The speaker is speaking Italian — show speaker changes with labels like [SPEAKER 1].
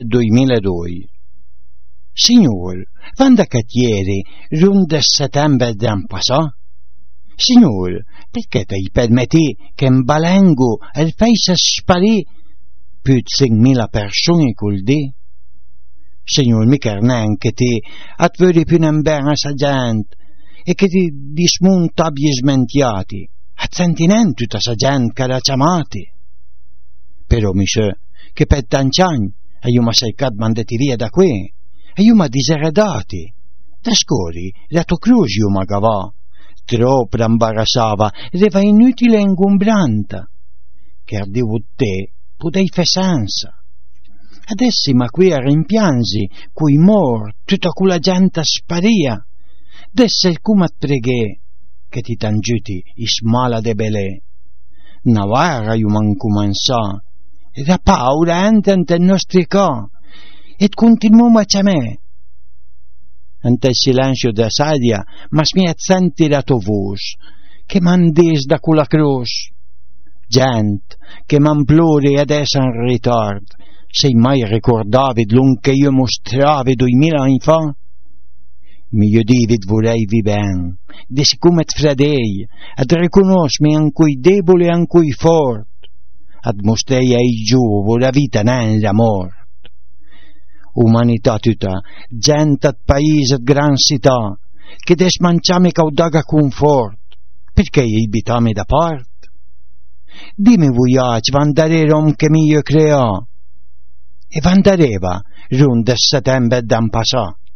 [SPEAKER 1] 2002. Signor, quando ieri, rund settembre d'an passò? Signor, perché ti permetti che in Balengo il paese sparì più di 5.000 persone col dì? Signor, mica neanche ti vedi più in bene a gente e che ti dismonta abbia smentiati, a sentinente tutta sa gente che l'ha chiamati. Però mi sa che per tanti anni io mi cercato mandati via da qui e io mi diseredati. Da scori, la tua croce io mi cavò, troppo imbarazzava ed era inutile e ingombrante, che ardevo te potei fare senza. Adesso ma qui a rimpiangi, cui mor, tutta quella gente sparia, adesso il come preghe, che ti tangiuti is mala de belè. Navarra io man cominciò, e da paura entente il nostro co, e continuiamo a me. Ante il silenzio della sadia, ma mi senti la tua voce, che mandis da quella croce. Gente, che m'implori adesso in ritardo, se mai ricordavi l'un che io mostravi 2000 anni fa? Mio David vorrei vi ben, di siccome ti fredei, ad riconoscermi an cui debole e an cui forte, ad mostrei ai giovani la vita nella morte. Umanità tutta, gente ad paese ad gran città, che desmanciami caudaga confort, perché ibitami da parte? Dimmi vogliaci, vandarerom che mio creò, e vandareva rund settembre d'an passò.